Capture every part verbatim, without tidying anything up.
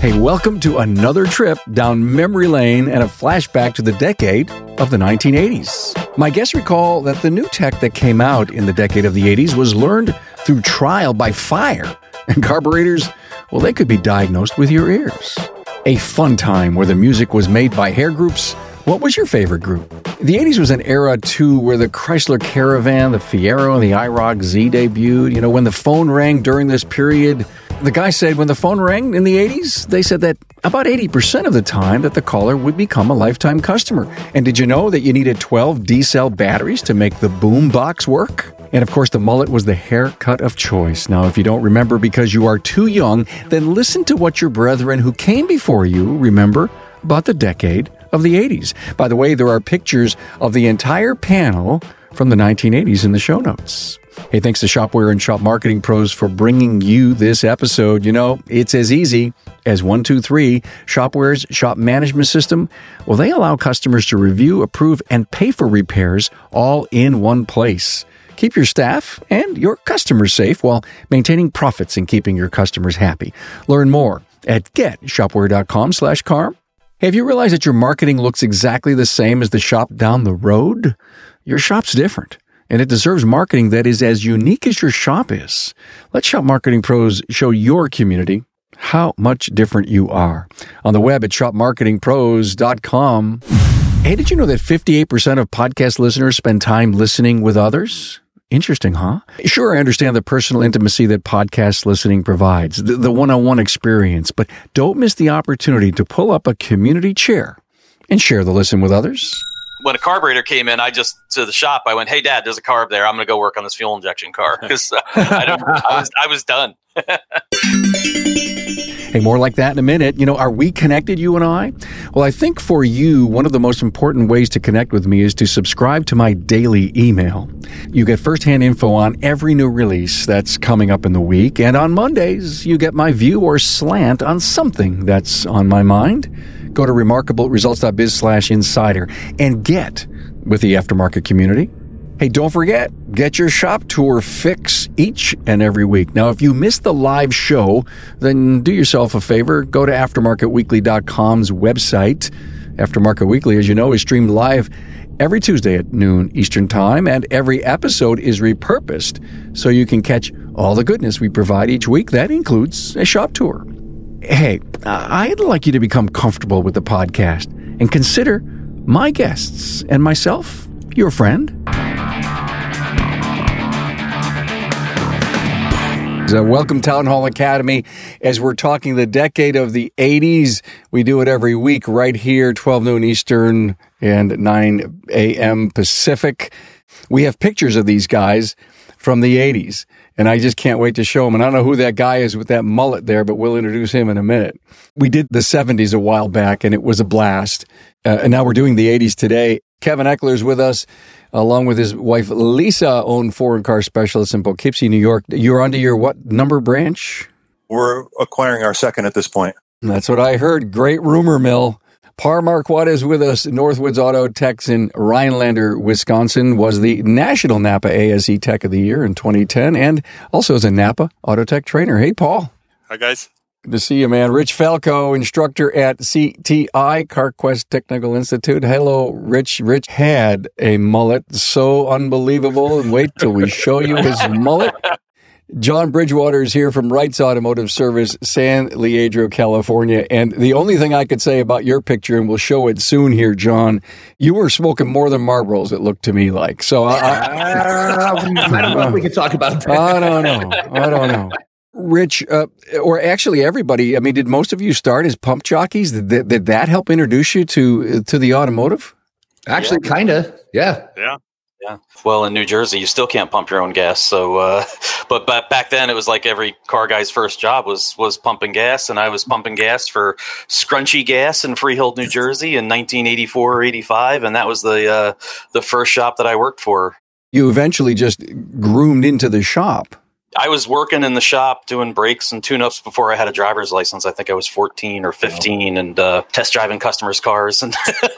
Hey, welcome to another trip down memory lane and a flashback to the decade of the nineteen eighties. My guests recall that the new tech that came out in the decade of the eighties was learned through trial by fire. And carburetors, well, they could be diagnosed with your ears. A fun time where the music was made by hair groups. What was your favorite group? The eighties was an era, too, where the Chrysler Caravan, the Fiero, and the I ROC Z debuted. You know, when the phone rang during this period, the guy said when the phone rang in the eighties, they said that about eighty percent of the time that the caller would become a lifetime customer. And did you know that you needed twelve D-cell batteries to make the boom box work? And of course, the mullet was the haircut of choice. Now, if you don't remember because you are too young, then listen to what your brethren who came before you remember about the decade of the eighties. By the way, there are pictures of the entire panel from the nineteen eighties in the show notes. Hey, thanks to Shopware and Shop Marketing Pros for bringing you this episode. You know, it's as easy as one two three. Shopware's shop management system, well, they allow customers to review, approve, and pay for repairs all in one place. Keep your staff and your customers safe while maintaining profits and keeping your customers happy. Learn more at getshopware.com slash carm. Have you realized that your marketing looks exactly the same as the shop down the road? Your shop's different, and it deserves marketing that is as unique as your shop is. Let Shop Marketing Pros show your community how much different you are. On the web at shop marketing pros dot com. Hey, did you know that fifty-eight percent of podcast listeners spend time listening with others? Interesting, huh? Sure, I understand the personal intimacy that podcast listening provides, the, the one-on-one experience, but don't miss the opportunity to pull up a community chair and share the listen with others. When a carburetor came in, I just, to the shop, I went, hey, Dad, there's a carb there. I'm going to go work on this fuel injection car. Because uh, I, don't, I, was, I was done. Hey, more like that in a minute. You know, are we connected, you and I? Well, I think for you, one of the most important ways to connect with me is to subscribe to my daily email. You get firsthand info on every new release that's coming up in the week. And on Mondays, you get my view or slant on something that's on my mind. Go to remarkableresults.biz slash insider and get with the aftermarket community. Hey, don't forget, get your shop tour fix each and every week. Now, if you missed the live show, then do yourself a favor. Go to aftermarket weekly dot com's website. Aftermarket Weekly, as you know, is streamed live every Tuesday at noon Eastern Time, and every episode is repurposed so you can catch all the goodness we provide each week. That includes a shop tour. Hey, I'd like you to become comfortable with the podcast and consider my guests and myself your friend. Uh, welcome, Town Hall Academy. As we're talking the decade of the eighties, we do it every week right here, twelve noon Eastern and nine a.m. Pacific. We have pictures of these guys from the eighties, and I just can't wait to show them. And I don't know who that guy is with that mullet there, but we'll introduce him in a minute. We did the seventies a while back, and it was a blast. Uh, and now we're doing the eighties today. Kevin Eckler's with us, along with his wife, Lisa, own foreign car specialist in Poughkeepsie, New York. You're onto your what number branch? We're acquiring our second at this point. That's what I heard. Great rumor mill. Par Marquardt is with us. Northwoods Auto Techs in Rhinelander, Wisconsin, was the National Napa A S E Tech of the Year in twenty ten, and also is a Napa Auto Tech trainer. Hey, Paul. Hi, guys. Good to see you, man. Rich Falco, instructor at C T I, CarQuest Technical Institute. Hello, Rich. Rich had a mullet so unbelievable, and wait till we show you his mullet. John Bridgewater is here from Wright's Automotive Service, San Leandro, California. And the only thing I could say about your picture, and we'll show it soon here, John, you were smoking more than Marlboros, it looked to me like. So I, I, I don't know if we can talk about that. I don't know. I don't know. Rich, uh, or actually everybody, I mean, did most of you start as pump jockeys? Did that, did that help introduce you to to the automotive? Actually, yeah. kind of, yeah. Yeah. Yeah. Well, in New Jersey, you still can't pump your own gas. So, uh, but, but back then it was like every car guy's first job was, was pumping gas. And I was pumping gas for Scrunchy Gas in Freehold, New Jersey in nineteen eighty-four or eighty-five. And that was the, uh, the first shop that I worked for. You eventually just groomed into the shop. I was working in the shop doing brakes and tune-ups before I had a driver's license. I think I was fourteen or fifteen, and uh, test driving customers' cars and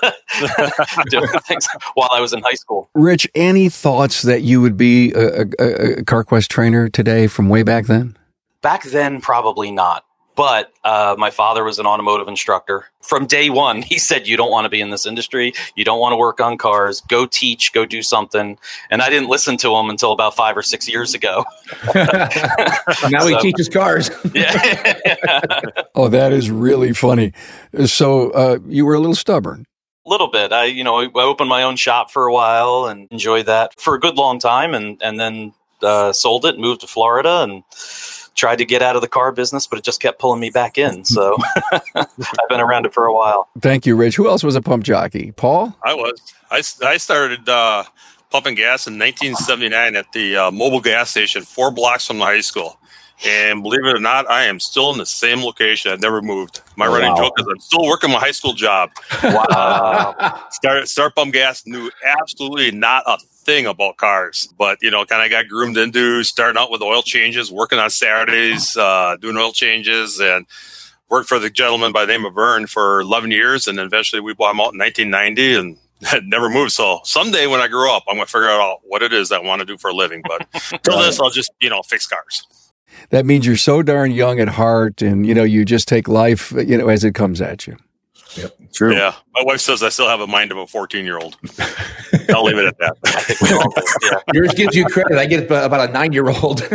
doing things while I was in high school. Rich, any thoughts that you would be a, a, a CarQuest trainer today from way back then? Back then, probably not. But uh, my father was an automotive instructor. From day one, he said, you don't want to be in this industry. You don't want to work on cars. Go teach. Go do something. And I didn't listen to him until about five or six years ago. Now So- he teaches cars. Yeah. Oh, that is really funny. So uh, you were a little stubborn. A little bit. I, you know, I opened my own shop for a while and enjoyed that for a good long time, and and then uh, sold it, moved to Florida, and tried to get out of the car business, but it just kept pulling me back in. So I've been around it for a while. Thank you, Rich. Who else was a pump jockey? Paul? I was. I, I started uh, pumping gas in nineteen seventy-nine at the uh, mobile gas station, four blocks from the high school. And believe it or not, I am still in the same location. I've never moved. My Oh, running wow. joke is I'm still working my high school job. Wow. Start Start Pump Gas knew absolutely not a thing about cars, but you know, kind of got groomed into starting out with oil changes, working on Saturdays, uh, doing oil changes, and worked for the gentleman by the name of Vern for eleven years, and eventually we bought him out in nineteen ninety, and had never moved. So someday when I grow up, I'm going to figure out what it is I want to do for a living. But till this, I'll just you know fix cars. That means you're so darn young at heart, and, you know, you just take life, you know, as it comes at you. True. Yeah, my wife says I still have a mind of a fourteen-year-old. I'll leave it at that. I think we all do. Yeah. Yours gives you credit. I get about a nine-year-old.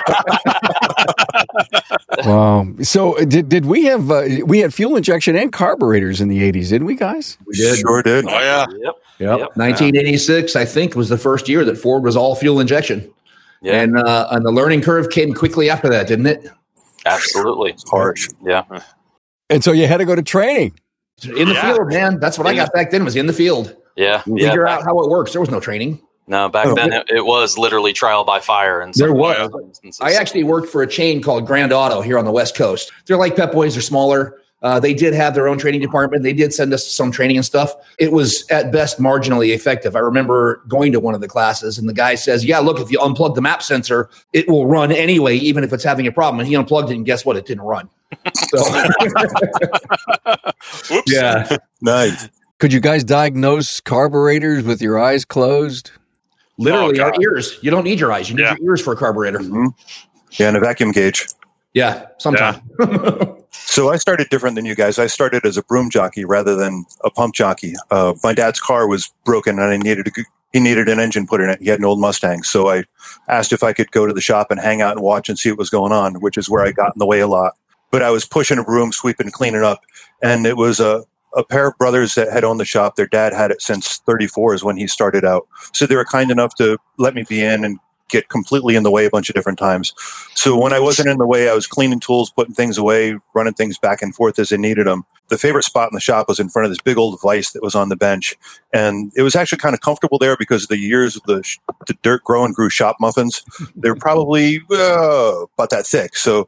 Wow. So uh, did did we have, uh, we had fuel injection and carburetors in the eighties, didn't we, guys? We did. Sure did. Oh yeah, Yep. Yep. Yep. nineteen eighty-six, I think, was the first year that Ford was all fuel injection. Yeah. And uh, and the learning curve came quickly after that, didn't it? Absolutely. Harsh. Yeah. And so you had to go to training. In the Yeah. field, man. That's what I got back then, was in the field. Yeah. Yeah. Figure Back- out how it works. There was no training. no, back Oh, then it, it was literally trial by fire. And There was. Instances. I actually worked for a chain called Grand Auto here on the West Coast. They're like Pep Boys, they're smaller. Uh, they did have their own training department. They did send us some training and stuff. It was at best marginally effective. I remember going to one of the classes and the guy says, yeah, look, if you unplug the map sensor, it will run anyway, even if it's having a problem. And he unplugged it and guess what? It didn't run. So, Oops. yeah. Nice. Could you guys diagnose carburetors with your eyes closed? Literally, Oh, our God. ears. You don't need your eyes. You need Yeah. your ears for a carburetor. hmm Yeah, and a vacuum gauge. Yeah, sometimes. So I started different than you guys. I started as a broom jockey rather than a pump jockey. Uh, my dad's car was broken, and I needed a, he needed an engine put in it. He had an old Mustang, so I asked if I could go to the shop and hang out and watch and see what was going on, which is where I got in the way a lot. But I was pushing a broom, sweeping, cleaning up, and it was a a pair of brothers that had owned the shop. Their dad had it since thirty-four is when he started out. So they were kind enough to let me be in and get completely in the way a bunch of different times. So when I wasn't in the way, I was cleaning tools, putting things away, running things back and forth as I needed them. The favorite spot in the shop was in front of this big old vise that was on the bench. And it was actually kind of comfortable there because of the years of the, the dirt growing grew shop muffins. They were probably uh, about that thick. So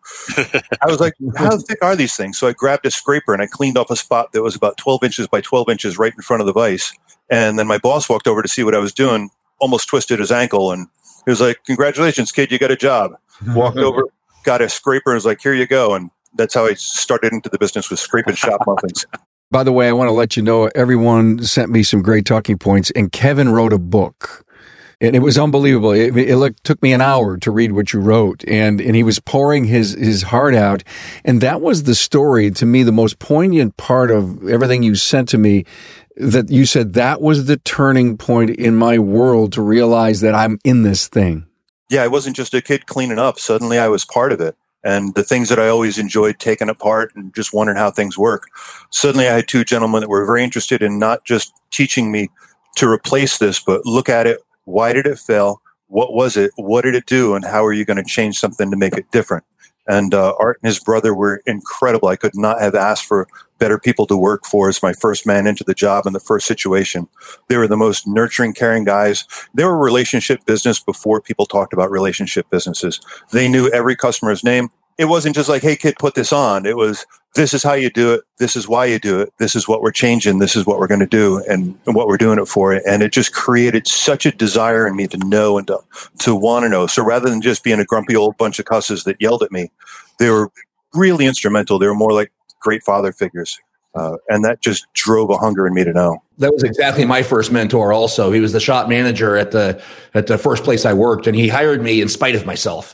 I was like, how thick are these things? So I grabbed a scraper and I cleaned off a spot that was about twelve inches by twelve inches right in front of the vise. And then my boss walked over to see what I was doing, almost twisted his ankle, and he was like, congratulations, kid, you got a job. Walked over, got a scraper, and was like, here you go. And that's how I started into the business with scraping shop muffins. By the way, I want to let you know, everyone sent me some great talking points, and Kevin wrote a book. And it was unbelievable. It, it look, took me an hour to read what you wrote, and, and he was pouring his, his heart out. And that was the story, to me, the most poignant part of everything you sent to me, that you said that was the turning point in my world to realize that I'm in this thing. Yeah, I wasn't just a kid cleaning up. Suddenly I was part of it. And the things that I always enjoyed taking apart and just wondering how things work. Suddenly I had two gentlemen that were very interested in not just teaching me to replace this, but look at it. Why did it fail? What was it? What did it do? And how are you going to change something to make it different? And uh, Art and his brother were incredible. I could not have asked for better people to work for as my first man into the job in the first situation. They were the most nurturing, caring guys. They were relationship business before people talked about relationship businesses. They knew every customer's name. It wasn't just like, hey, kid, put this on. It was, this is how you do it. This is why you do it. This is what we're changing. This is what we're going to do and, and what we're doing it for. And it just created such a desire in me to know and to, to want to know. So rather than just being a grumpy old bunch of cusses that yelled at me, they were really instrumental. They were more like great father figures. Uh, and that just drove a hunger in me to know. That was exactly my first mentor also. He was the shop manager at the at the first place I worked, and he hired me in spite of myself.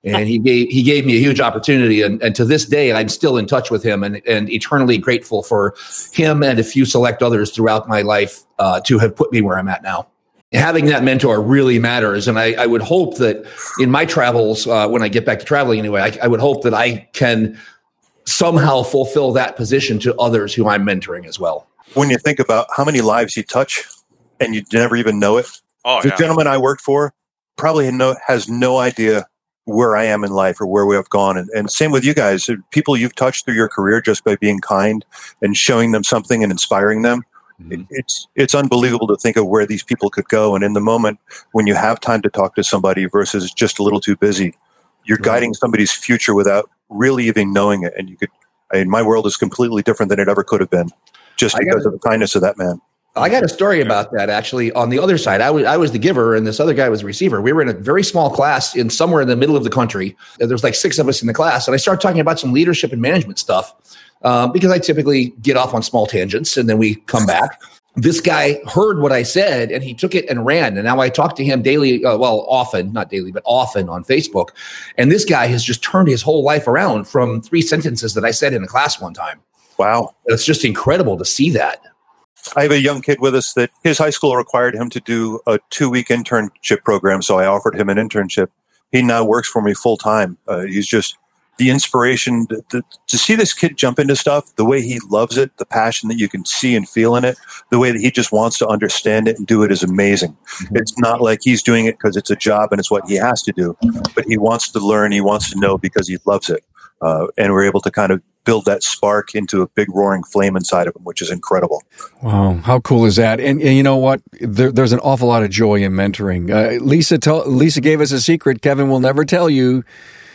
And he gave he gave me a huge opportunity, and, and to this day, I'm still in touch with him, and, and eternally grateful for him and a few select others throughout my life uh, to have put me where I'm at now. Having that mentor really matters, and I, I would hope that in my travels, uh, when I get back to traveling anyway, I, I would hope that I can somehow fulfill that position to others who I'm mentoring as well. When you think about how many lives you touch, and you never even know it, Oh, the yeah. gentleman I worked for probably no, has no idea where I am in life or where we have gone. And, and same with you guys, people you've touched through your career just by being kind and showing them something and inspiring them. Mm-hmm. It, it's, it's unbelievable to think of where these people could go. And in the moment when you have time to talk to somebody versus just a little too busy, you're right. guiding somebody's future without really even knowing it. And you could, I mean, my world is completely different than it ever could have been just because of the kindness of that man. I got a story about that actually. On the other side, I was I was the giver, and this other guy was the receiver. We were in a very small class in somewhere in the middle of the country. There's like six of us in the class, and I started talking about some leadership and management stuff um, because I typically get off on small tangents, and then we come back. This guy heard what I said, and he took it and ran. And now I talk to him daily, uh, well, often, not daily, but often on Facebook. And this guy has just turned his whole life around from three sentences that I said in a class one time. Wow, it's just incredible to see that. I have a young kid with us that his high school required him to do a two-week internship program, so I offered him an internship. He now works for me full-time. Uh, he's just the inspiration to, to, to see this kid jump into stuff, the way he loves it, the passion that you can see and feel in it, the way that he just wants to understand it and do it is amazing. Mm-hmm. It's not like he's doing it because it's a job and it's what he has to do, but he wants to learn, he wants to know because he loves it. Uh, and we're able to kind of build that spark into a big roaring flame inside of him, which is incredible. Wow, how cool is that? And, and you know what? There, there's an awful lot of joy in mentoring. Uh, Lisa, tell, Lisa gave us a secret. Kevin will never tell you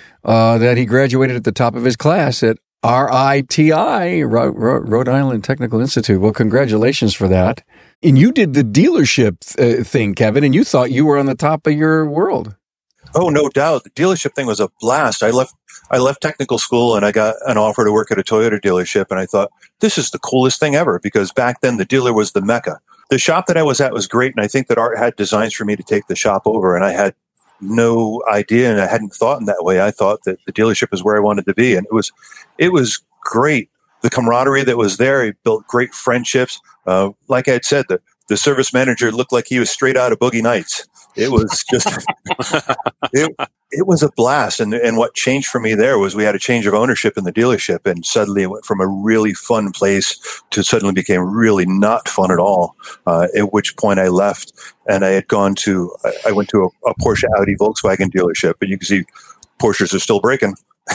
uh, that he graduated at the top of his class at R I T I, Ro- Ro- Rhode Island Technical Institute. Well, congratulations for that. And you did the dealership uh, thing, Kevin, and you thought you were on the top of your world. Oh, no doubt. The dealership thing was a blast. I left I left technical school and I got an offer to work at a Toyota dealership. And I thought, this is the coolest thing ever because back then the dealer was the mecca. The shop that I was at was great. And I think that Art had designs for me to take the shop over. And I had no idea and I hadn't thought in that way. I thought that the dealership is where I wanted to be. And it was, it was great. The camaraderie that was there, he built great friendships. Uh, like I had said, the, the service manager looked like he was straight out of Boogie Nights. It was just, it, it was a blast. And, and what changed for me there was we had a change of ownership in the dealership. And suddenly it went from a really fun place to suddenly became really not fun at all. Uh, at which point I left and I had gone to, I, I went to a, a Porsche, Audi, Volkswagen dealership. And you can see Porsches are still breaking.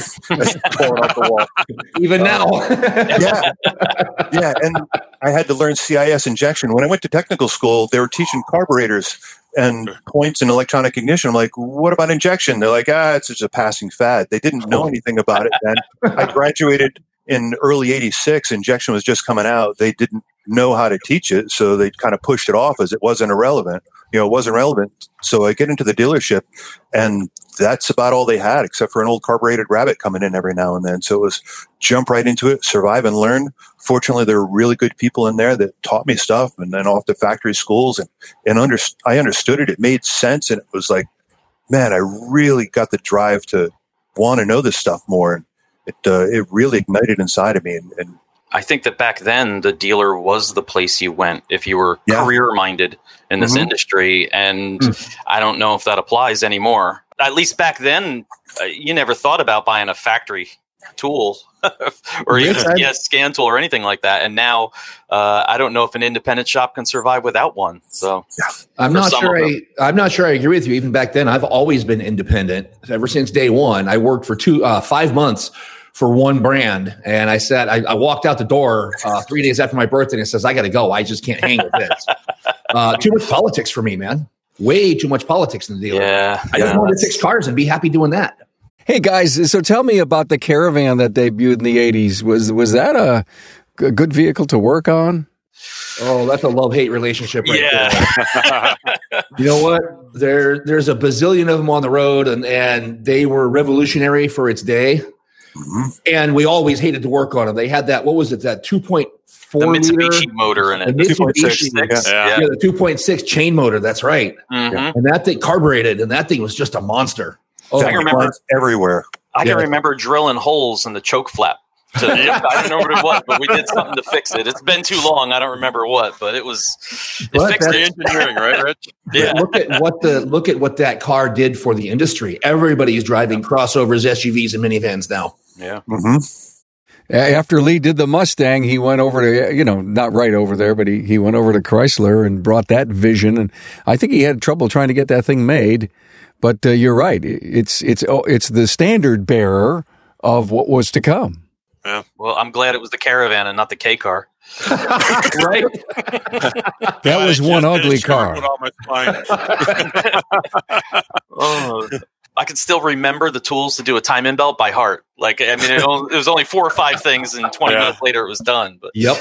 Falling off the wall. Even now. yeah. Yeah. And I had to learn C I S injection. When I went to technical school, they were teaching carburetors and points in electronic ignition. I'm like, what about injection? They're like, ah, it's just a passing fad. They didn't know anything about it then. I graduated in early eighty-six. Injection was just coming out. They didn't know how to teach it. So they kind of pushed it off as it wasn't irrelevant. You know, it wasn't relevant. So I get into the dealership and that's about all they had except for an old carbureted Rabbit coming in every now and then. So it was jump right into it, survive and learn. Fortunately, there were really good people in there that taught me stuff and then off to factory schools and, and under, I understood it. It made sense. And it was like, man, I really got the drive to want to know this stuff more. And it, uh, it really ignited inside of me. And, and I think that back then the dealer was the place you went if you were yeah. career minded in this mm-hmm. industry. And mm. I don't know if that applies anymore. At least back then, uh, you never thought about buying a factory tool or even yes, a yes, scan tool or anything like that. And now uh, I don't know if an independent shop can survive without one. So I'm not sure. I, I'm not sure I agree with you. Even back then, I've always been independent ever since day one. I worked for two, uh, five months for one brand. And I said, I, I walked out the door uh, three days after my birthday and it says, I got to go. I just can't hang with this. Uh, too much politics for me, man. Way too much politics in the dealer. Yeah, I just yeah. wanted to fix cars and be happy doing that. Hey guys, so tell me about the Caravan that debuted in the eighties. Was was that a, a good vehicle to work on? Oh, that's a love-hate relationship right yeah. there. You know what? There there's a bazillion of them on the road and, and they were revolutionary for its day. Mm-hmm. And we always hated to work on them. They had that, what was it, that two point four the Mitsubishi liter motor in it. The Mitsubishi, two point six, yeah. yeah, the two point six chain motor. That's right. Mm-hmm. And that thing carbureted, and that thing was just a monster. Oh, Vacuum I remember lines everywhere. I Yeah. can remember drilling holes in the choke flap. To, I don't know what it was, but we did something to fix it. It's been too long. I don't remember what, but it was. It But fixed The it. engineering, right, Rich? Yeah. Look at what the look at what that car did for the industry. Everybody's driving crossovers, S U Vs, and minivans now. Yeah. Mm-hmm. After Lee did the Mustang, he went over to, you know, not right over there, but he, he went over to Chrysler and brought that vision. And I think he had trouble trying to get that thing made. But uh, you're right. It's, it's, oh, it's the standard bearer of what was to come. Yeah. Well, I'm glad it was the Caravan and not the K car. Right? That was I one just ugly did a car. shirt on my spine. Oh, I can still remember the tools to do a time in belt by heart. Like, I mean, it, only, it was only four or five things, and twenty Yeah. minutes later, it was done. But Yep.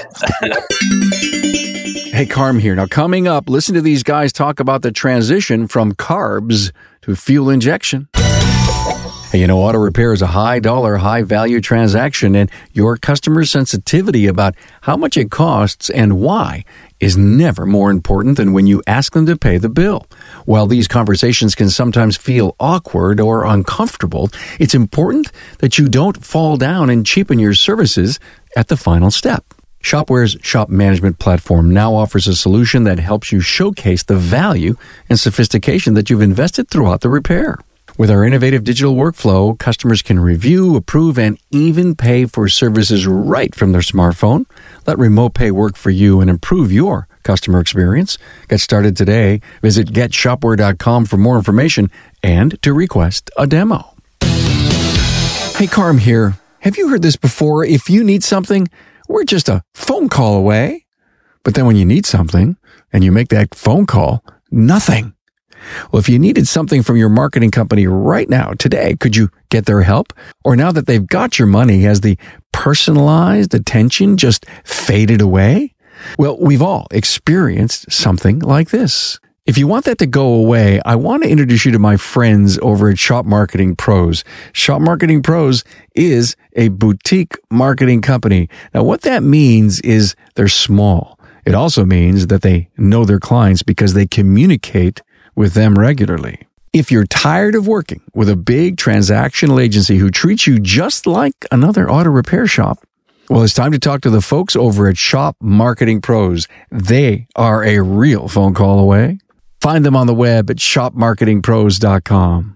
Hey, Carm here. Now, coming up, listen to these guys talk about the transition from carbs to fuel injection. Hey, you know, auto repair is a high-dollar, high-value transaction, and your customer sensitivity about how much it costs and why is never more important than when you ask them to pay the bill. While these conversations can sometimes feel awkward or uncomfortable, it's important that you don't fall down and cheapen your services at the final step. Shopware's shop management platform now offers a solution that helps you showcase the value and sophistication that you've invested throughout the repair. With our innovative digital workflow, customers can review, approve, and even pay for services right from their smartphone. Let remote pay work for you and improve your customer experience. Get started today. Visit get shopware dot com for more information and to request a demo. Hey, Carm here. Have you heard this before? If you need something, we're just a phone call away. But then when you need something and you make that phone call, nothing. Well, if you needed something from your marketing company right now, today, could you get their help? Or now that they've got your money, has the personalized attention just faded away? Well, we've all experienced something like this. If you want that to go away, I want to introduce you to my friends over at Shop Marketing Pros. Shop Marketing Pros is a boutique marketing company. Now, what that means is they're small. It also means that they know their clients because they communicate with them regularly. If you're tired of working with a big transactional agency who treats you just like another auto repair shop, well, it's time to talk to the folks over at Shop Marketing Pros. They are a real phone call away. Find them on the web at shop marketing pros dot com.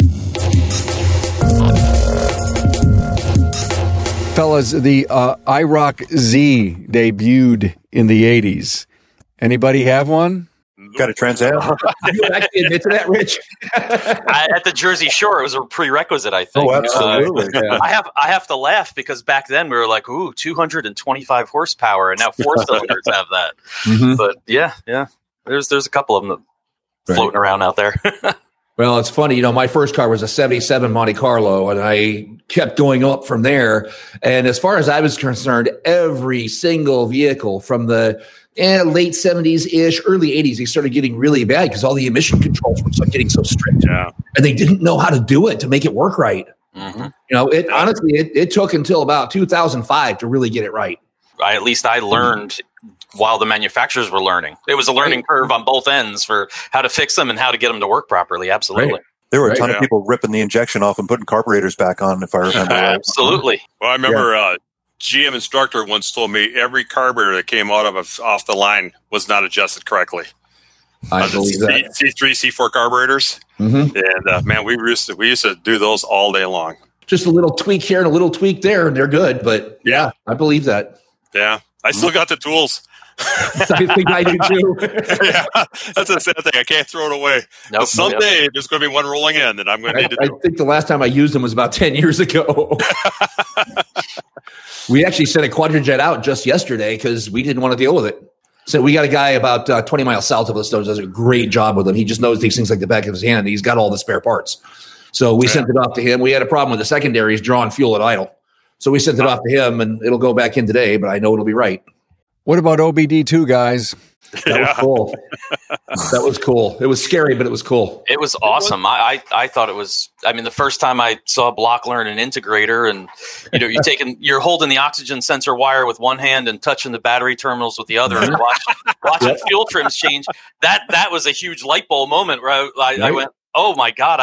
Fellas, the uh, I ROC Z debuted in the eighties. Anybody have one? Got a Trans Am? You actually admit to that, Rich? I, at the Jersey Shore, it was a prerequisite, I think. Oh, absolutely. Uh, I have I have to laugh because back then we were like, ooh, two hundred twenty-five horsepower, and now four cylinders have that. Mm-hmm. But yeah, yeah, there's there's a couple of them that Right. floating around out there. Well, it's funny. You know, my first car was a seventy-seven Monte Carlo, and I kept going up from there. And as far as I was concerned, every single vehicle from the eh, late seventies-ish, early eighties, they started getting really bad because all the emission controls were so- getting so strict. Yeah. And they didn't know how to do it to make it work right. Mm-hmm. You know, it honestly, it, it took until about two thousand five to really get it right. I, at least I learned while the manufacturers were learning. It was a learning curve on both ends for how to fix them and how to get them to work properly. Absolutely. Right. There were a Right, ton yeah. of people ripping the injection off and putting carburetors back on, if I remember right. Absolutely. Well, I remember uh, G M instructor once told me every carburetor that came out of a, off the line was not adjusted correctly. I Uh, the believe that. C three, C four carburetors, Mm-hmm. and uh, man, we used to we used to do those all day long. Just a little tweak here and a little tweak there, and they're good. But yeah, I believe that. Yeah, I still got the tools. I think I do too. Yeah, that's the sad thing. I can't throw it away. Nope. But someday there's going to be one rolling in that I'm going to I, need to I do. think the last time I used them was about ten years ago. We actually sent a quadrijet out just yesterday because we didn't want to deal with it. So we got a guy about uh, twenty miles south of us that does a great job with them. He just knows these things like the back of his hand. He's got all the spare parts. So we Yeah. sent it off to him. We had a problem with the secondaries drawing fuel at idle. So we sent it off to him, and it'll go back in today, but I know it'll be right. What about O B D two, guys? That Yeah. was cool. That was cool. It was scary, but it was cool. It was awesome. I, I I thought it was. I mean, the first time I saw Block learn an integrator, and you know, you're taking, you're holding the oxygen sensor wire with one hand and touching the battery terminals with the other, and watch, watching Yep. fuel trims change. That that was a huge light bulb moment where I, I, I Right. went, oh my god, I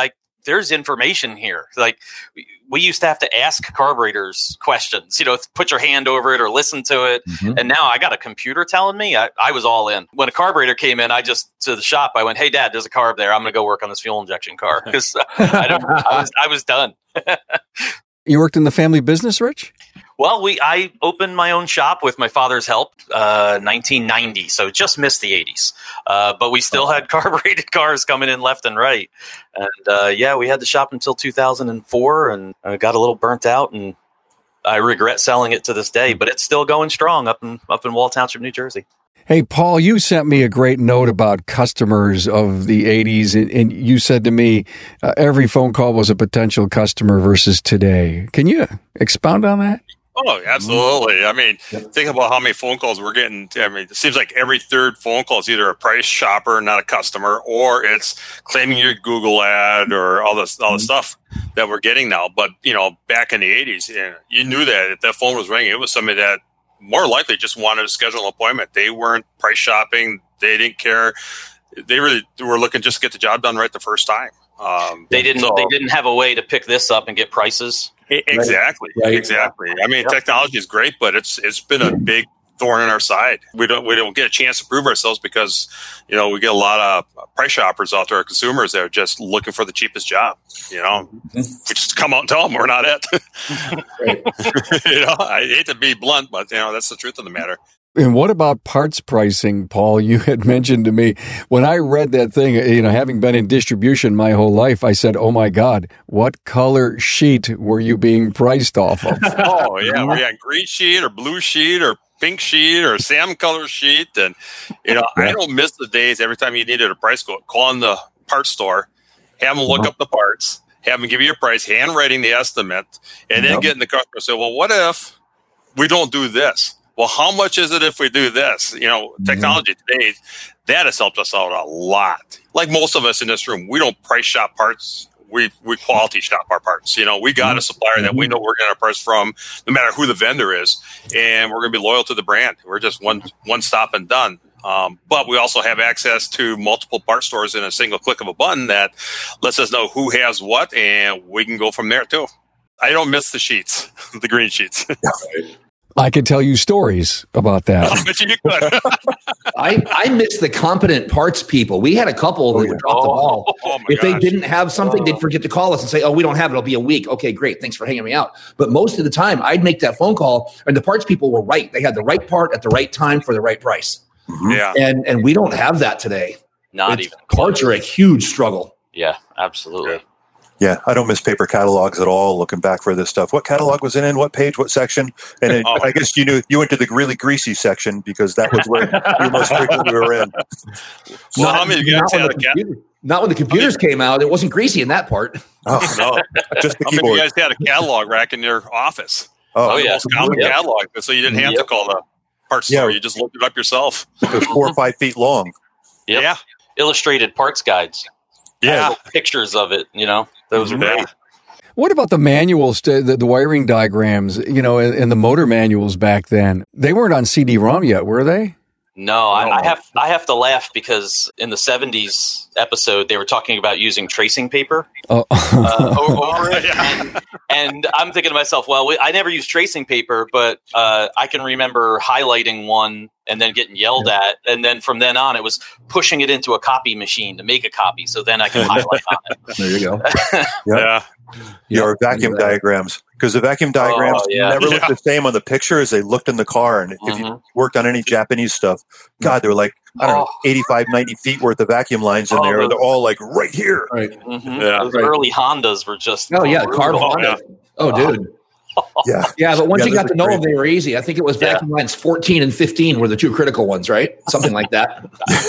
there's information here. Like we used to have to ask carburetors questions, you know, put your hand over it or listen to it. Mm-hmm. And now I got a computer telling me. I, I was all in. When a carburetor came in, I just, to the shop, I went, hey, Dad, there's a carb there. I'm going to go work on this fuel injection car. Because I, don't, I, was, I was done. You worked in the family business, Rich? Well, we I opened my own shop with my father's help, uh, nineteen ninety, so just missed the eighties. Uh, but we still had carbureted cars coming in left and right. And, uh, yeah, we had the shop until two thousand four and uh, got a little burnt out, and I regret selling it to this day. But it's still going strong up in, up in Wall Township, New Jersey. Hey, Paul, you sent me a great note about customers of the eighties, and, and you said to me uh, every phone call was a potential customer versus today. Can you expound on that? Oh, absolutely. I mean, think about how many phone calls we're getting. I mean, it seems like every third phone call is either a price shopper, not a customer, or it's claiming your Google ad or all this all the stuff that we're getting now. But, you know, back in the eighties, you know, you knew that if that phone was ringing, it was somebody that more likely just wanted to schedule an appointment. They weren't price shopping. They didn't care. They really were looking just to get the job done right the first time. Um, they didn't. So, they didn't have a way to pick this up and get prices. Exactly. Right. Exactly. I mean, yep. Technology is great, but it's it's been a big thorn in our side. We don't we don't get a chance to prove ourselves because, you know, we get a lot of price shoppers out there, consumers that are just looking for the cheapest job. You know, we just come out and tell them we're not it. You know, I hate to be blunt, but you know that's the truth of the matter. And what about parts pricing, Paul? You had mentioned to me when I read that thing, you know, having been in distribution my whole life, I said, oh my God, what color sheet were you being priced off of? Oh, yeah. Were you on green sheet or blue sheet or pink sheet or salmon color sheet? And, you know, yeah. I don't miss the days every time you needed a price quote, calling the parts store, have them look uh-huh. up the parts, have them give you a price, handwriting the estimate, and then yep. getting the customer and say, well, what if we don't do this? Well, how much is it if we do this? You know, technology mm-hmm. today, that has helped us out a lot. Like most of us in this room, we don't price shop parts. We we quality shop our parts. You know, we got a supplier mm-hmm. that we know we're getting our parts from, no matter who the vendor is, and we're going to be loyal to the brand. We're just one one stop and done. Um, but we also have access to multiple part stores in a single click of a button that lets us know who has what, and we can go from there too. I don't miss the sheets, the green sheets. I could tell you stories about that. I bet you could. I, I miss the competent parts people. We had a couple that would drop the ball. Oh, if gosh. they didn't have something, they'd forget to call us and say, oh, we don't have it. It'll be a week. Okay, great. Thanks for hanging me out. But most of the time, I'd make that phone call, and the parts people were right. They had the right part at the right time for the right price. Mm-hmm. Yeah. And and we don't have that today. Not it's, even parts close. are a huge struggle. Yeah, absolutely. Yeah. Yeah, I don't miss paper catalogs at all. Looking back for this stuff, what catalog was it in? What page? What section? And it, oh. I guess you knew you went to the really greasy section because that was where you most frequently were in. Well, not, how many of you guys had a computer, Not when the computers came out. It wasn't greasy in that part. Oh no, just the how keyboard. many of you guys had a catalog rack in your office? Oh, oh yeah, most common yep. catalog, so you didn't have yep. to call the parts yeah. store. You just looked it up yourself. It was four or five feet long. Yep. Yeah, illustrated parts guides. Yeah, uh, pictures of it. You know, those mm-hmm. are great. Yeah. What about the manuals, the, the wiring diagrams, you know, and, and the motor manuals back then? They weren't on C D ROM yet, were they? No, I, I have I have to laugh because in the seventies episode, they were talking about using tracing paper oh. uh, over, over it. And, and I'm thinking to myself, well, we, I never used tracing paper, but uh, I can remember highlighting one and then getting yelled yeah. at. And then from then on, it was pushing it into a copy machine to make a copy. So then I can highlight on it. There you go. Yep. Yeah. Your vacuum diagrams, because the vacuum diagrams oh, yeah. never yeah. looked the same on the picture as they looked in the car. And if mm-hmm. you worked on any Japanese stuff, God, they were like, I don't oh. know, eighty-five, ninety feet worth of vacuum lines in oh, there. those, they're all like right here. Right. Mm-hmm. Yeah. Those right. early Hondas were just Oh, yeah. brutal. Carb Oh, Honda. yeah. Oh, dude. Yeah. Yeah, but once Yeah, you got those to know are them, great. they were easy. I think it was vacuum Yeah. lines fourteen and fifteen were the two critical ones, right? Something like that.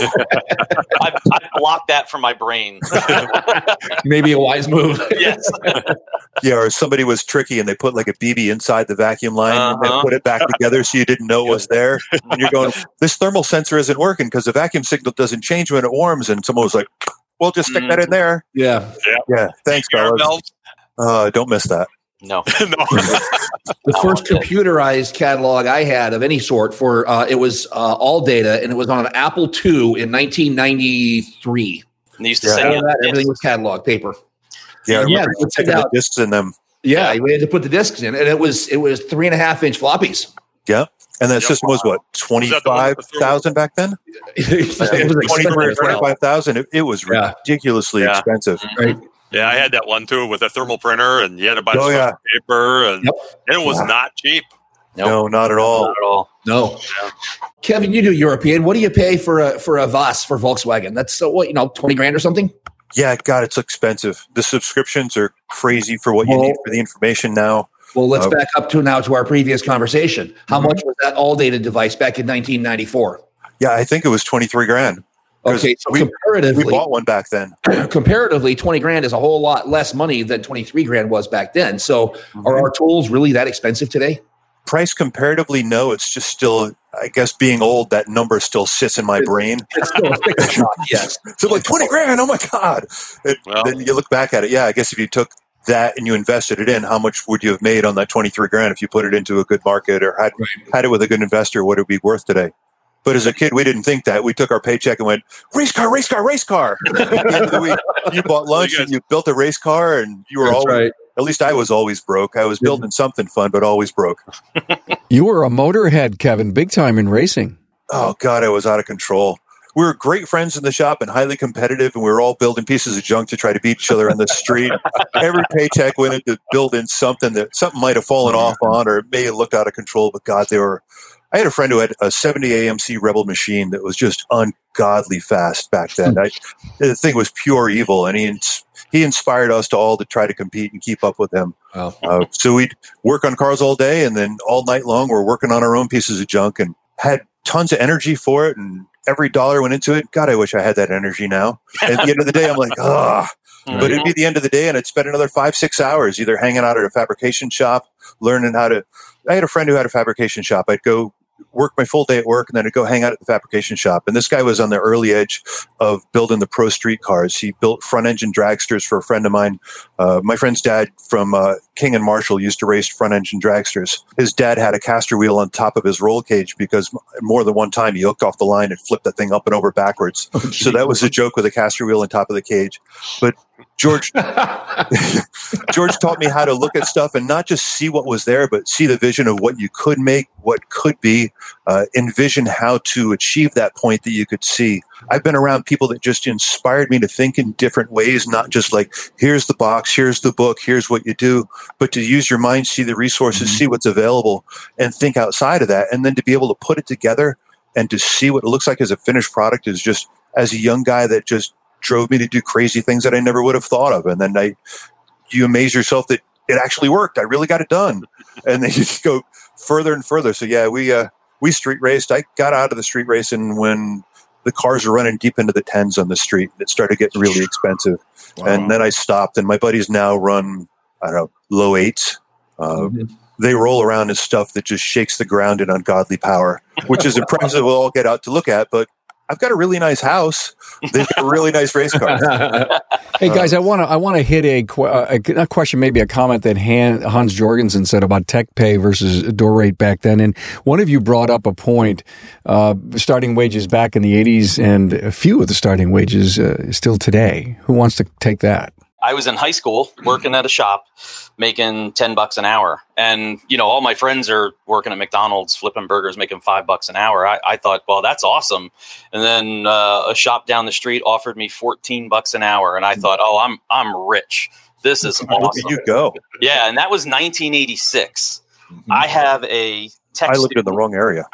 I, I blocked that from my brain. Maybe a wise move. Yes. Yeah, or somebody was tricky and they put like a B B inside the vacuum line and Uh-huh. then put it back together so you didn't know it was there. And you're going, this thermal sensor isn't working because the vacuum signal doesn't change when it warms. And someone was like, well, just stick that in there. Yeah. Yeah, thanks, fellas. Uh, don't miss that. No. no. The first computerized catalog I had of any sort for uh, it was uh, all data, and it was on an Apple two in nineteen ninety-three. And they used to Yeah. send All you that, everything was catalog paper. Yeah, I Yeah, remember we taking took the out- discs in them. Yeah, we had to put the discs in, and it was it was three and a half inch floppies. Yeah. And that Yep. system was what, twenty-five thousand back then? It was twenty expensive grand, as well. twenty-five thousand. It, it was Yeah. ridiculously Yeah. expensive. Right. Yeah, I had that one too with a thermal printer, and you had to buy Oh, the yeah. paper, and, Yep. and it was Yeah. not cheap. Nope. No, not at all. Not at all. No. Kevin, you do European. What do you pay for a for a V A S for Volkswagen? That's so what, you know, twenty grand or something? Yeah, God, it's expensive. The subscriptions are crazy for what you Well- need for the information now. Well, let's Uh, back up to now to our previous conversation. How Mhm. much was that all data device back in nineteen ninety-four? Yeah, I think it was twenty-three grand. 'Cause Okay, so we, comparatively, we bought one back then. comparatively, twenty grand is a whole lot less money than twenty-three grand was back then. So, Mm-hmm. are our tools really that expensive today? Price comparatively, no. It's just still, I guess, being old, that number still sits in my brain. It's still a sticker shock, yes. So like twenty grand, oh my God. And Well- then you look back at it. Yeah, I guess if you took that and you invested it in, how much would you have made on that twenty-three grand if you put it into a good market or had, had it with a good investor? What it would be worth today? But as a kid, we didn't think that. We took our paycheck and went, race car, race car, race car. At the end of the week, you bought lunch and you built a race car, and you were That's always, right. at least I was always broke. I was building something fun, but always broke. You were a motorhead, Kevin, big time in racing. Oh God, I was out of control. We were great friends in the shop and highly competitive, and we were all building pieces of junk to try to beat each other on the street. Every paycheck went into building something that something might have fallen off on, or it may have looked out of control. But God, they were. I had a friend who had a seventy A M C Rebel machine that was just ungodly fast back then. I, the thing was pure evil, and he ins- he inspired us to all to try to compete and keep up with him. Wow. Uh, so we'd work on cars all day, and then all night long we're working on our own pieces of junk, and had tons of energy for it, and every dollar went into it. God, I wish I had that energy now. And at the end of the day, I'm like, ah. But it'd be the end of the day, and I'd spend another five, six hours either hanging out at a fabrication shop, learning how to. I had a friend who had a fabrication shop. I'd go work my full day at work, and then I'd go hang out at the fabrication shop. And this guy was on the early edge of building the pro street cars. He built front engine dragsters for a friend of mine. Uh, my friend's dad from uh, King and Marshall used to race front engine dragsters. His dad had a caster wheel on top of his roll cage because more than one time he hooked off the line and flipped that thing up and over backwards. Oh, So that was a joke with a caster wheel on top of the cage. But George George taught me how to look at stuff and not just see what was there, but see the vision of what you could make, what could be, uh, envision how to achieve that point that you could see. I've been around people that just inspired me to think in different ways, not just like, here's the box, here's the book, here's what you do, but to use your mind, see the resources, see what's available, and think outside of that. And then to be able to put it together and to see what it looks like as a finished product is just, as a young guy, that just drove me to do crazy things that I never would have thought of. And then I, you amaze yourself that it actually worked. I really got it done. And then you just go further and further. So yeah, we, uh, we street raced. I got out of the street racing when the cars were running deep into the tens on the street. It started getting really expensive. Wow. And then I stopped, and my buddies now run, I don't know, low eights. Uh, Mhm. They roll around in stuff that just shakes the ground in ungodly power, which is impressive. We'll all get out to look at, but I've got a really nice house. They've got really nice race cars. Hey guys, I want to I want to hit a, que- a a question, maybe a comment that Han, Hans Jorgensen said about tech pay versus door rate back then, and one of you brought up a point: uh, starting wages back in the eighties, and a few of the starting wages uh, still today. Who wants to take that? I was in high school working at a shop making ten bucks an hour. And, you know, all my friends are working at McDonald's, flipping burgers, making five bucks an hour. I, I thought, well, that's awesome. And then uh, a shop down the street offered me fourteen bucks an hour. And I thought, oh, I'm, I'm rich. This is Look awesome. at you go. Yeah. And that was nineteen eighty-six. I have a tech I lived in student. the wrong area.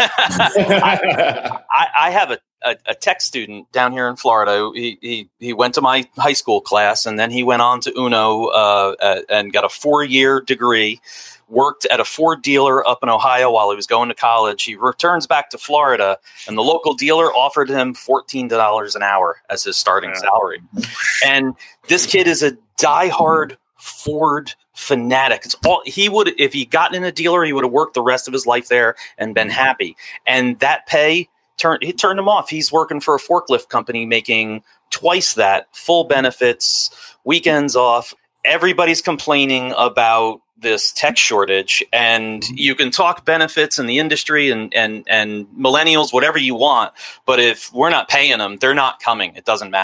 I, I have a, a, a tech student down here in Florida. He, he he went to my high school class, and then he went on to Uno uh, uh, and got a four-year degree, worked at a Ford dealer up in Ohio while he was going to college. He returns back to Florida, and the local dealer offered him fourteen dollars an hour as his starting Yeah. salary. And this kid is a diehard Ford fanatic. It's all he would, if he gotten in a dealer, he would have worked the rest of his life there and been happy. And that pay turned, it turned him off. He's working for a forklift company making twice that, full benefits, weekends off. Everybody's complaining about this tech shortage, and you can talk benefits in the industry and, and, and millennials, whatever you want. But if we're not paying them, they're not coming. It doesn't matter.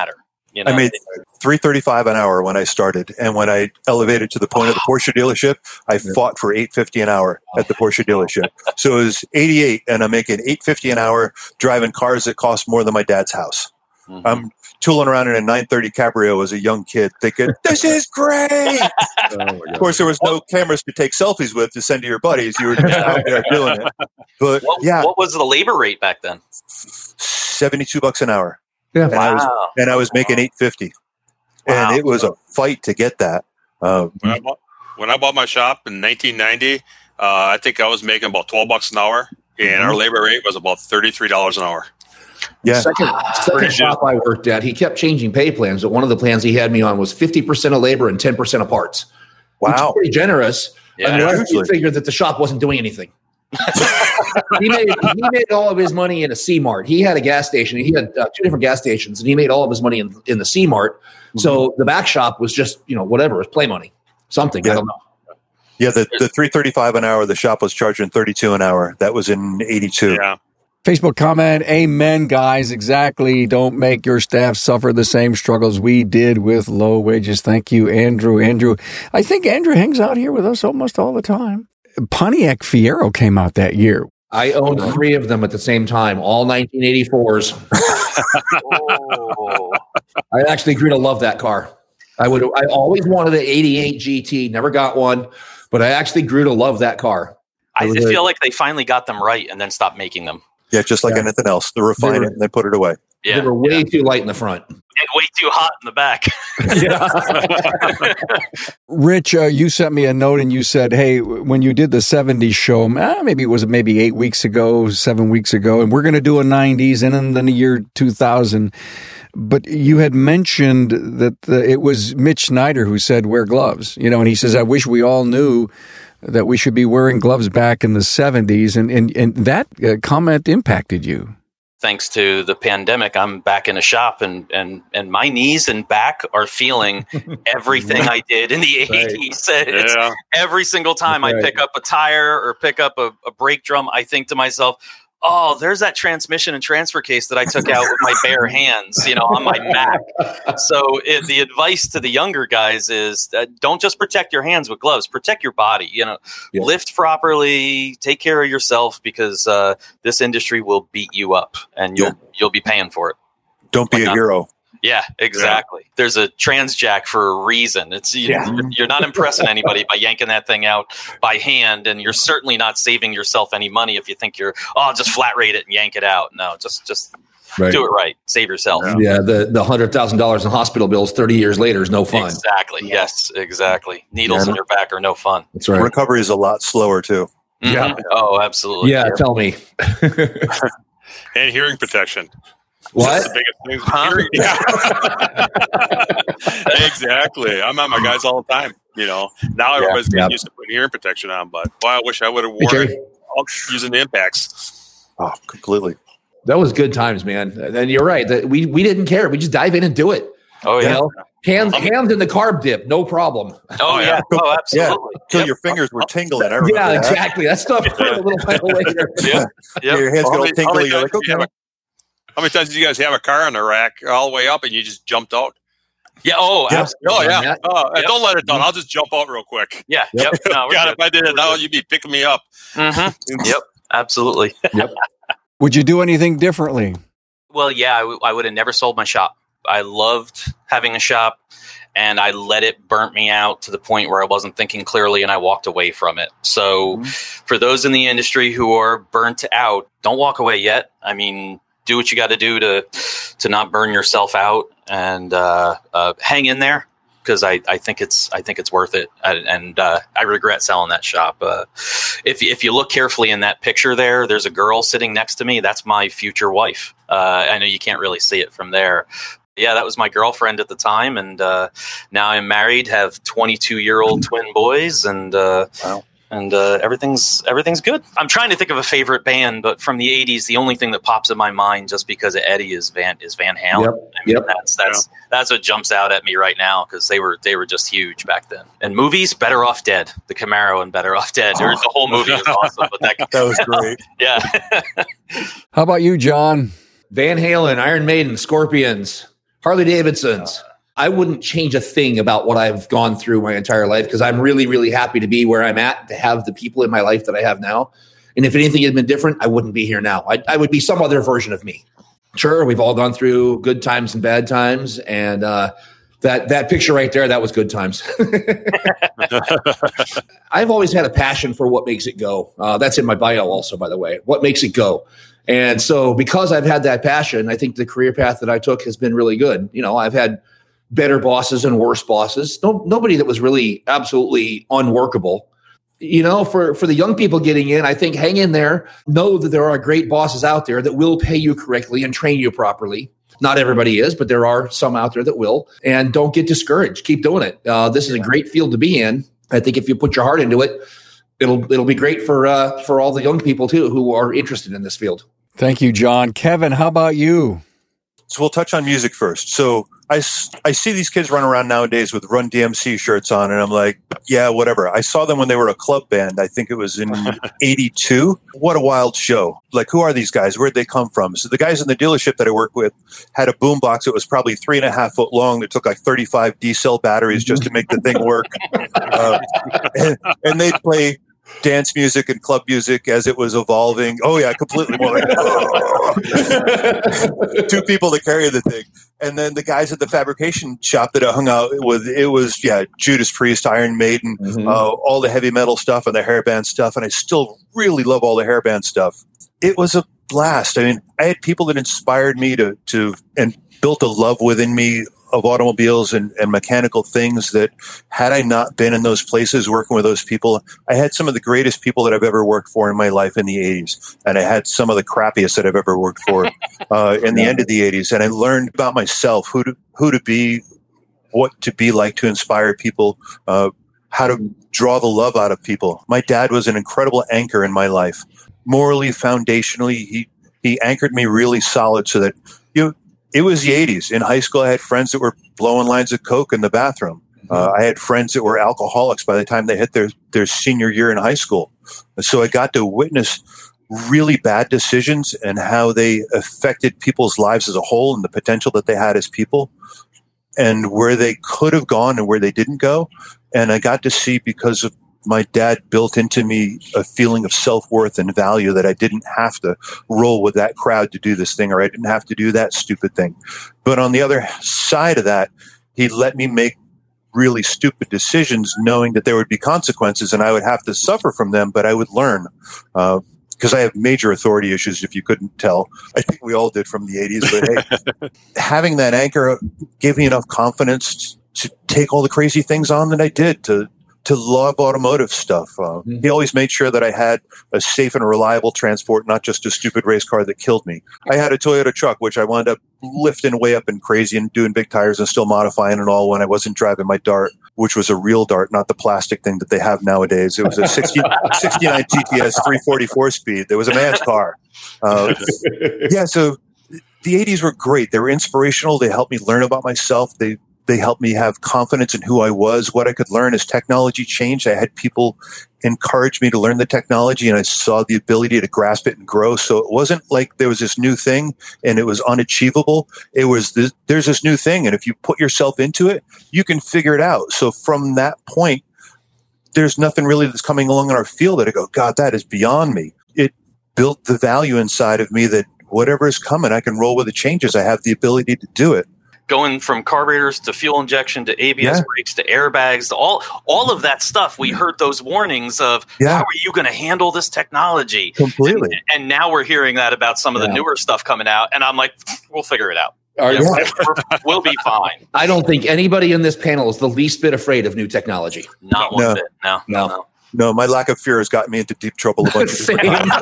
You know, I made three thirty-five an hour when I started, and when I elevated to the point of the Porsche dealership, I fought for eight fifty an hour at the Porsche dealership. So it was eighty-eight, and I'm making eight fifty an hour driving cars that cost more than my dad's house. Mm-hmm. I'm tooling around in a nine thirty Cabrio as a young kid, thinking this is great. Oh, of course, there was no cameras to take selfies with to send to your buddies. You were just out there doing it. But what, yeah, what was the labor rate back then? seventy-two bucks an hour. Yeah, and, wow. I was, and I was making eight fifty, wow. And it was a fight to get that. Um, when, I bought, when I bought my shop in nineteen ninety, uh, I think I was making about twelve bucks an hour, and mm-hmm. our labor rate was about thirty-three dollars an hour. Yeah. Second, second shop I worked at, he kept changing pay plans, but one of the plans he had me on was fifty percent of labor and ten percent of parts. Wow, which is pretty generous. Yeah, unless you figured that the shop wasn't doing anything. he made he made all of his money in a C-Mart. He had a gas station. He had uh, two different gas stations, and he made all of his money in, in the C-Mart. Mm-hmm. So the back shop was just, you know, whatever, it was play money, something. Yeah. I don't know. Yeah, the, the three thirty-five an hour, the shop was charging thirty-two an hour. That was in eighty-two. Yeah. Facebook comment, amen, guys. Exactly. Don't make your staff suffer the same struggles we did with low wages. Thank you, Andrew. Andrew, I think Andrew hangs out here with us almost all the time. Pontiac Fiero came out that year. I owned three of them at the same time, all nineteen eighty-fours. Oh. I actually grew to love that car. I would. I always wanted an eighty-eight G T, never got one, but I actually grew to love that car. I a, feel like they finally got them right and then stopped making them. Yeah, just like yeah. anything else. They refine they were, it and they put it away. Yeah, they were way yeah. too light in the front. And way too hot in the back. Rich, uh, you sent me a note and you said, hey, when you did the seventies show, eh, maybe it was maybe eight weeks ago, seven weeks ago, and we're going to do a nineties and then the year two thousand. But you had mentioned that the, it was Mitch Snyder who said, wear gloves, you know, and he says, I wish we all knew that we should be wearing gloves back in the seventies. And, and, and that uh, comment impacted you. Thanks to the pandemic, I'm back in a shop, and, and, and my knees and back are feeling everything I did in the right. eighties. It's Yeah. every single time right. I pick up a tire or pick up a, a brake drum, I think to myself, oh, there's that transmission and transfer case that I took out with my bare hands, you know, on my back. So it, the advice to the younger guys is uh, don't just protect your hands with gloves, protect your body, you know, yeah. lift properly, take care of yourself, because uh, this industry will beat you up and you'll, yeah. you'll be paying for it. Don't be like a not, hero. Yeah, exactly. Yeah. There's a trans jack for a reason. It's you, yeah. you're, you're not impressing anybody by yanking that thing out by hand, and you're certainly not saving yourself any money if you think you're oh just flat rate it and yank it out. No, just just right. do it right. Save yourself. Yeah, yeah the the hundred thousand dollars in hospital bills thirty years later is no fun. Exactly. Yeah. Yes. Exactly. Needles yeah. in your back are no fun. That's right. Recovery is a lot slower too. Mm-hmm. Yeah. Oh, absolutely. Yeah. yeah. Tell me. And hearing protection. What? That's the biggest thing. Huh? Yeah. Exactly. I'm on my guys all the time. You know, now everybody's yeah, getting yeah. used to putting hearing protection on, but boy, I wish I would have worn it using the impacts. Oh, completely. That was good times, man. And you're right. That we we didn't care. We just dive in and do it. Oh yeah. You know? Hands um, hands in the carb dip, no problem. Oh yeah. Oh, absolutely. Yeah. Until yep. your fingers were tingling. I remember yeah, that. exactly. That stuff hurt a little while later. Yeah. Yep. Your hands How get many- all how tingly. many You're like, times did you okay. have a- How many times did you guys have a car on the rack all the way up and you just jumped out? Yeah. Oh, Yeah. absolutely. Oh, yeah. Yeah. Oh, Yep. Don't let it down. I'll just jump out real quick. Yeah. Yep. No, we're God, good. if I did it We're now, good. you'd be picking me up. Mm-hmm. Yep. Absolutely. Would you do anything differently? Well, yeah, I, w- I would have never sold my shop. I loved having a shop, and I let it burn me out to the point where I wasn't thinking clearly, and I walked away from it. So mm-hmm. for those in the industry who are burnt out, don't walk away yet. I mean, do what you got to do to to not burn yourself out, and uh, uh, hang in there, because I, I think it's I think it's worth it. I, and uh, I regret selling that shop. Uh, if if you look carefully in that picture there, there's a girl sitting next to me. That's my future wife. Uh, I know you can't really see it from there. Yeah, that was my girlfriend at the time, and uh, now I'm married, have twenty-two-year-old twin boys, and uh, wow. and uh, everything's everything's good. I'm trying to think of a favorite band, but from the eighties, the only thing that pops in my mind just because of Eddie is Van is Van Halen. Yep. I mean, Yep. that's that's yeah. that's what jumps out at me right now, because they were they were just huge back then. And movies, Better Off Dead, the Camaro and Better Off Dead. There's the whole movie is awesome, but that That was great. yeah. How about you, John? Van Halen, Iron Maiden, Scorpions, Harley Davidsons. I wouldn't change a thing about what I've gone through my entire life because I'm really, really happy to be where I'm at, to have the people in my life that I have now. And if anything had been different, I wouldn't be here now. I, I would be some other version of me. Sure, we've all gone through good times and bad times. And uh, that that picture right there, that was good times. I've always had a passion for what makes it go. Uh, that's in my bio also, by the way. What makes it go? And so because I've had that passion, I think the career path that I took has been really good. You know, I've had better bosses and worse bosses. No, nobody that was really absolutely unworkable. You know, for, for the young people getting in, I think hang in there. Know that there are great bosses out there that will pay you correctly and train you properly. Not everybody is, but there are some out there that will. And don't get discouraged. Keep doing it. Uh, this is a great field to be in. I think if you put your heart into it, it'll it'll be great for uh, for all the young people too who are interested in this field. Thank you, John. Kevin, how about you? So we'll touch on music first. So I, I see these kids run around nowadays with Run D M C shirts on, and I'm like, yeah, whatever. I saw them when they were a club band. I think it was in eighty-two. What a wild show. Like, who are these guys? Where'd they come from? So the guys in the dealership that I work with had a boombox that was probably three and a half foot long that took like thirty-five D-cell batteries just to make the thing work. Uh, and, and they'd play dance music and club music as it was evolving. Oh yeah, completely more like two people to carry the thing. And then the guys at the fabrication shop that I hung out with, it was yeah, Judas Priest, Iron Maiden, mm-hmm. uh, all the heavy metal stuff and the hairband stuff. And I still really love all the hairband stuff. It was a blast. I mean, I had people that inspired me to to and built a love within me of automobiles and, and mechanical things that had I not been in those places working with those people, I had some of the greatest people that I've ever worked for in my life in the eighties. And I had some of the crappiest that I've ever worked for uh, in the end of the eighties. And I learned about myself, who to, who to be, what to be like to inspire people, uh, how to draw the love out of people. My dad was an incredible anchor in my life. Morally, foundationally, he, he anchored me really solid so that, you know, it was the eighties. In high school, I had friends that were blowing lines of coke in the bathroom. Uh, I had friends that were alcoholics by the time they hit their, their senior year in high school. So I got to witness really bad decisions and how they affected people's lives as a whole and the potential that they had as people and where they could have gone and where they didn't go. And I got to see, because of my dad built into me a feeling of self-worth and value, that I didn't have to roll with that crowd to do this thing, or I didn't have to do that stupid thing. But on the other side of that, he let me make really stupid decisions knowing that there would be consequences and I would have to suffer from them, but I would learn. Uh, because I have major authority issues, if you couldn't tell. I think we all did from the eighties. But hey, having that anchor gave me enough confidence to take all the crazy things on that I did, to to love automotive stuff. Uh, mm-hmm. He always made sure that I had a safe and reliable transport, not just a stupid race car that killed me. I had a Toyota truck, which I wound up lifting way up and crazy and doing big tires and still modifying and all when I wasn't driving my Dart, which was a real Dart, not the plastic thing that they have nowadays. It was a sixty, sixty-nine T T S three forty-four speed. There was a man's car. Uh, yeah, so the eighties were great. They were inspirational. They helped me learn about myself. They They helped me have confidence in who I was, what I could learn. As technology changed, I had people encourage me to learn the technology, and I saw the ability to grasp it and grow. So it wasn't like there was this new thing and it was unachievable. It was this, there's this new thing, and if you put yourself into it, you can figure it out. So from that point, there's nothing really that's coming along in our field that I go, God, that is beyond me. It built the value inside of me that whatever is coming, I can roll with the changes. I have the ability to do it. Going from carburetors to fuel injection to A B S Yeah. brakes to airbags to all all of that stuff, we heard those warnings of Yeah. how are you going to handle this technology? Completely. And, and now we're hearing that about some of the Yeah. newer stuff coming out, and I'm like, we'll figure it out. Are you- Yeah, we'll be fine. I don't think anybody in this panel is the least bit afraid of new technology. Not one No. bit. No, No. no. No, my lack of fear has gotten me into deep trouble a bunch of Same. different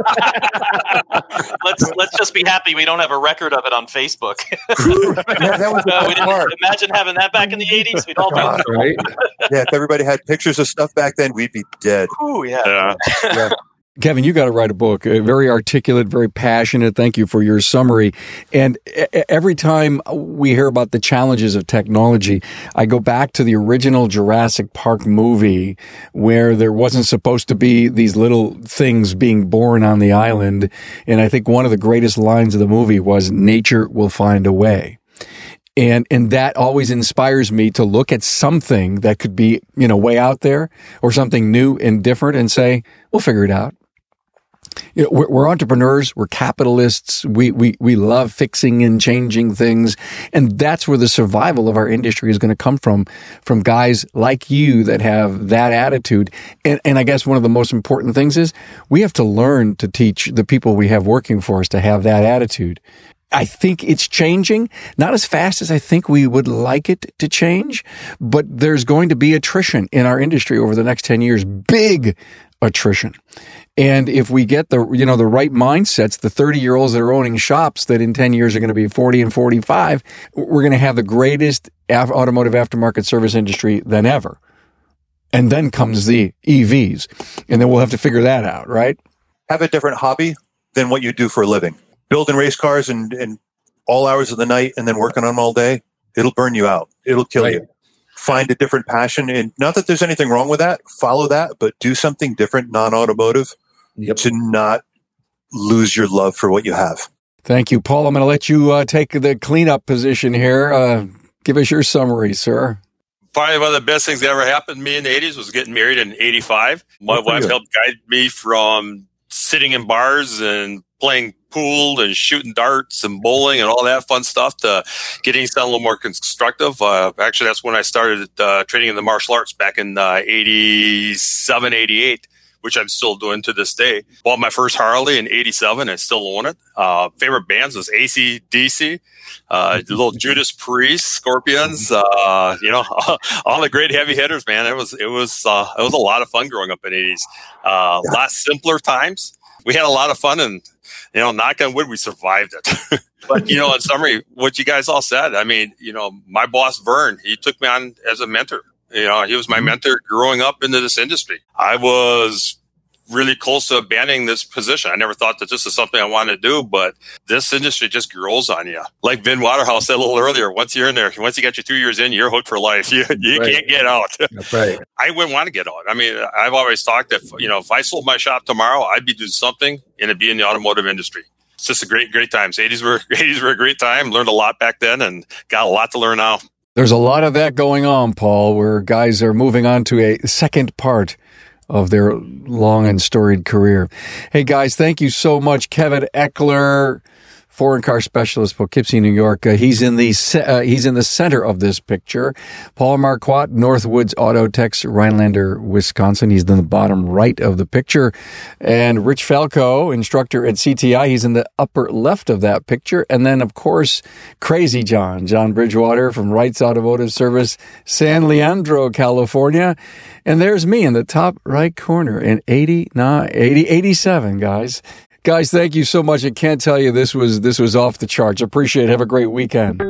let's let's just be happy we don't have a record of it on Facebook. Yeah, that was the Uh, we best didn't part. imagine having that back in the eighties. We'd all be, God. Right? Yeah, if everybody had pictures of stuff back then, we'd be dead. ooh, yeah. Yeah. Kevin, you got to write a book. Uh, very articulate, very passionate. Thank you for your summary. And e- every time we hear about the challenges of technology, I go back to the original Jurassic Park movie where there wasn't supposed to be these little things being born on the island. And I think one of the greatest lines of the movie was, nature will find a way. And and that always inspires me to look at something that could be, you know, way out there or something new and different and say, we'll figure it out. You know, we're, we're entrepreneurs, we're capitalists, we, we, we love fixing and changing things. And that's where the survival of our industry is going to come from, from guys like you that have that attitude. And, and I guess one of the most important things is we have to learn to teach the people we have working for us to have that attitude. I think it's changing, not as fast as I think we would like it to change, but there's going to be attrition in our industry over the next ten years, big attrition. And if we get the, you know, the right mindsets, the thirty year olds that are owning shops that in ten years are going to be forty and forty-five, we're going to have the greatest automotive aftermarket service industry than ever. And then comes the E Vs. And then we'll have to figure that out, right? Have a different hobby than what you do for a living. Building race cars and, and all hours of the night and then working on them all day, it'll burn you out. It'll kill right. you. Find a different passion. And not that there's anything wrong with that. Follow that, but do something different, non-automotive, yep. to not lose your love for what you have. Thank you, Paul. I'm going to let you uh, take the cleanup position here. Uh, give us your summary, sir. Probably one of the best things that ever happened to me in the eighties was getting married in eighty-five. My wife good. helped guide me from sitting in bars and playing pool and shooting darts and bowling and all that fun stuff to getting something a little more constructive. Uh, actually, that's when I started uh, training in the martial arts back in uh, eighty-seven, eighty-eight, which I'm still doing to this day. Bought my first Harley in eighty-seven and still own it. Uh, favorite bands was A C D C, uh, little Judas Priest, Scorpions, uh, you know, all the great heavy hitters, man. It was, it was, uh, it was a lot of fun growing up in the eighties. Uh, a lot simpler times. We had a lot of fun, and, you know, knock on wood, we survived it. But, you know, in summary, what you guys all said, I mean, you know, my boss, Vern, he took me on as a mentor. You know, he was my mentor growing up into this industry. I was really close to abandoning this position. I never thought that this is something I wanted to do, but this industry just grows on you. Like Vin Waterhouse said a little earlier, once you're in there, once you get your two years in, you're hooked for life. You, you right. can't get out. That's right. I wouldn't want to get out. I mean, I've always talked that, you know, if I sold my shop tomorrow, I'd be doing something and it'd be in the automotive industry. It's just a great, great times. eighties were, eighties were a great time. Learned a lot back then and got a lot to learn now. There's a lot of that going on, Paul, where guys are moving on to a second part of their long and storied career. Hey, guys, thank you so much. Kevin Eckler, foreign car specialist, Poughkeepsie, New York. Uh, he's in the uh, he's in the center of this picture. Paul Marquardt, Northwoods Autotex, Rhinelander, Wisconsin. He's in the bottom right of the picture. And Rich Falco, instructor at C T I. He's in the upper left of that picture. And then, of course, Crazy John, John Bridgewater from Wright's Automotive Service, San Leandro, California. And there's me in the top right corner in eighty-nine, eighty, eighty-seven, guys. Guys, thank you so much. I can't tell you this was this was off the charts. Appreciate it. Have a great weekend.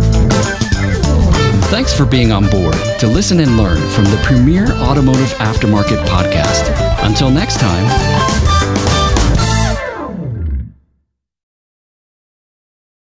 Thanks for being on board to listen and learn from the premier automotive aftermarket podcast. Until next time.